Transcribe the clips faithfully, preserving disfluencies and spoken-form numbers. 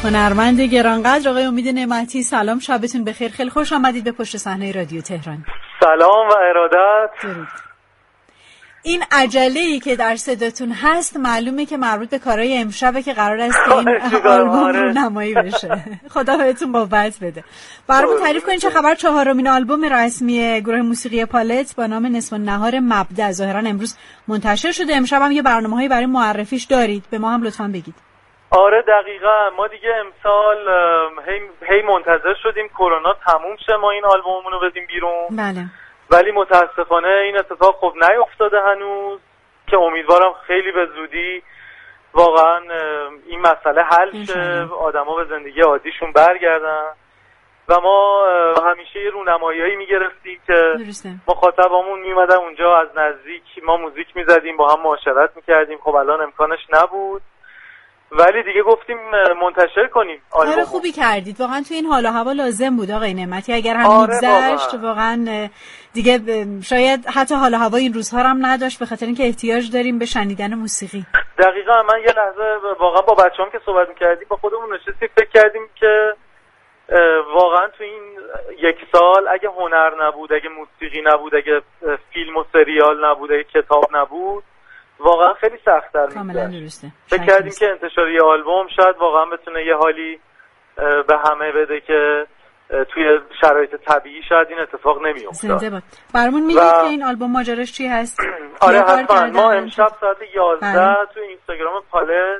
هنرمند گرانقدر آقای امید نعمتی، سلام، شبتون بخیر. خیلی خوش آمدید به پشت صحنه رادیو تهران. سلام و ارادت. درود. این عجله‌ای که در صداتون هست معلومه که مربوط به کارهای امشبه که قرار است که این آلبوم رونمایی بشه. خدا بهتون قوت بده. برامون تعریف کنین چه خبر چهارمین آلبوم رسمی گروه موسیقی پالت با نام نصف النهار مبدأ ظاهرا امروز منتشر شده. امشب هم یه برنامه‌هایی برای معرفیش دارید، به ما هم لطفاً بگید. آره دقیقاً، ما دیگه امسال هی, هی منتظر شدیم کرونا تموم شه ما این آلبوممون رو بدیم بیرون. بله. ولی متاسفانه این اتفاق خب نیفتاده هنوز، که امیدوارم خیلی به زودی واقعا این مسئله حل شه، آدما به زندگی عادیشون برگردن و ما همیشه یه رونماییایی میگرفتیم که مخاطبامون میمدن اونجا، از نزدیک ما موزیک میزدیم، با هم معاشرت میکردیم. خب الان امکانش نبود ولی دیگه گفتیم منتشر کنیم. آره خوبی کردید، واقعا تو این حال و هوا لازم بود آقای نعمتی. اگر هم آره میگذشت واقعا. واقعا دیگه شاید حتی حال و هوا این روزها هم نداشت، به خاطر اینکه احتیاج داریم به شنیدن موسیقی. دقیقاً. من یه لحظه واقعا با بچه‌ام که صحبت می‌کردیم با خودمون نشستیم فکر کردیم که واقعا تو این یک سال اگه هنر نبود، اگه موسیقی نبود، اگه فیلم و سریال نبود، اگه کتاب نبود، واقعا خیلی سخت‌تر میشه. کاملا درسته. فکر کردیم که انتشار یه آلبوم شاید واقعا بتونه یه حالی به همه بده که توی شرایط طبیعی شاید این اتفاق نمی‌افتاد. زنده باد. برامون میگید و... که این آلبوم ماجراش چی هست؟ آره حتما. ما امشب ساعت یازده تو اینستاگرام پالت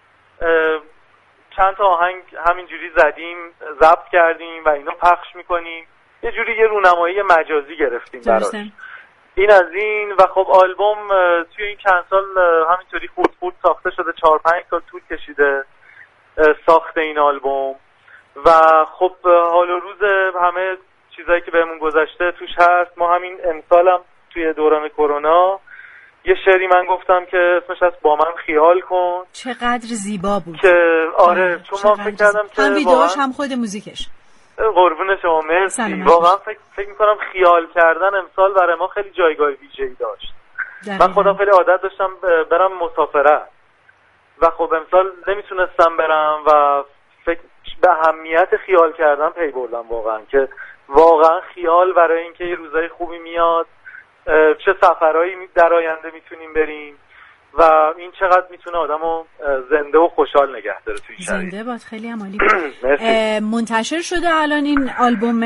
چند تا آهنگ همینجوری زدیم، ضبط کردیم و اینا پخش می‌کنیم. یه جوری یه رونمایی مجازی گرفتیم براش. این از این. و خب آلبوم توی این چند سال همینطوری خورد خورد ساخته شده، چهار پنج سال طول کشیده ساخت این آلبوم و خب حال و روز همه چیزایی که بهمون گذشته توش هست. ما همین امسال هم توی دوران کرونا یه شعری من گفتم که اسمش از با من خیال کن. چقدر زیبا بود که آره، چون ما فکر کردم که هم ویدیوش هم خود موزیکش. قربون شما، مرسی. واقعا فکر, فکر میکنم خیال کردن امسال برای ما خیلی جایگاه ویژه‌ای داشت. من خودم خیلی عادت داشتم برم مسافرت و خب امسال نمیتونستم برم و فکر به اهمیت خیال کردن پی بردم واقعا، که واقعا خیال برای اینکه یه روزای خوبی میاد، چه سفرهایی در آینده میتونیم بریم و این چقدر میتونه آدمو زنده و خوشحال نگه داره توی شرایط. زنده باد. خیلی عالی. منتشر شده الان این آلبوم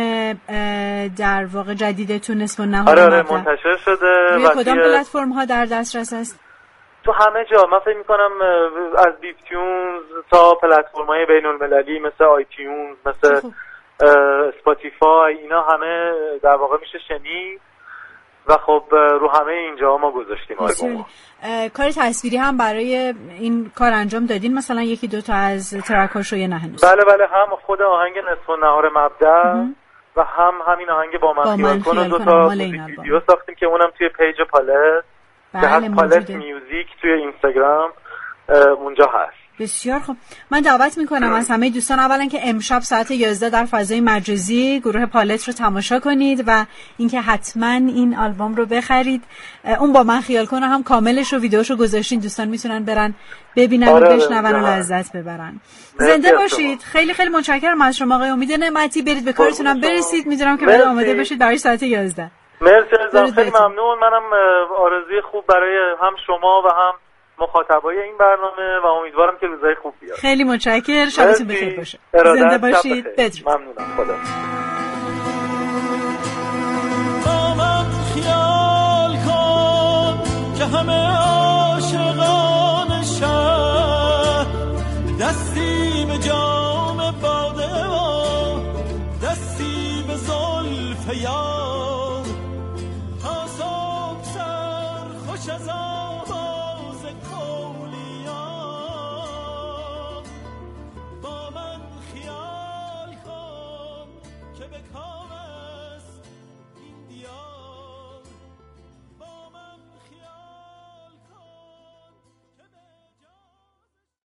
در واقع جدیدتون نصف النهار؟ آره آره منتشر شده. روی کدام پلتفرم ها در دسترس است؟ تو همه جا. من فکر میکنم از بیپ تیونز تا پلتفرم‌های بین‌المللی مثل آیتیونز، مثل اسپاتیفای، اینا همه در واقع میشه شنید و خب رو همه اینجا ما گذاشتیم آلبومو. کار تصویری هم برای این کار انجام دادین؟ مثلا یکی دو تا از ترک‌هاشو یا نه هنوز؟ بله بله، هم خود آهنگ نصف النهار مبدأ و هم همین آهنگ با من خیال کن، دو تا ویدیو ساختیم که اونم توی پیج پالت، بله پالت میوزیک توی اینستاگرام اونجا هست. بسیار خوب. من دعوت میکنم از همه دوستان اولا که امشب ساعت یازده در فضای مجازی گروه پالت رو تماشا کنید و اینکه حتما این آلبوم رو بخرید. اون با من خیال کنه هم کاملش و ویدیوشو گذاشتین، دوستان میتونن برن ببینن آره و بشنون و لذت ببرن. زنده باشید. خیلی خیلی متشکرم از شما آقای امید نعمتی. برید به کارتونم برسید. میدونم که بعد آماده باشید برای ساعت یازده. مرسی ازم، خیلی ممنون. منم آرزوی خوب برای هم شما و هم مخاطبای این برنامه و امیدوارم که روزای خوب بیاد. خیلی متشکرم. شبتون بخیر باشه. زنده باشید. بدرود. ممنونم. خدا. با من خیال کن که همه عاشقان شهر دستی به جام باده و دستی به زلف یار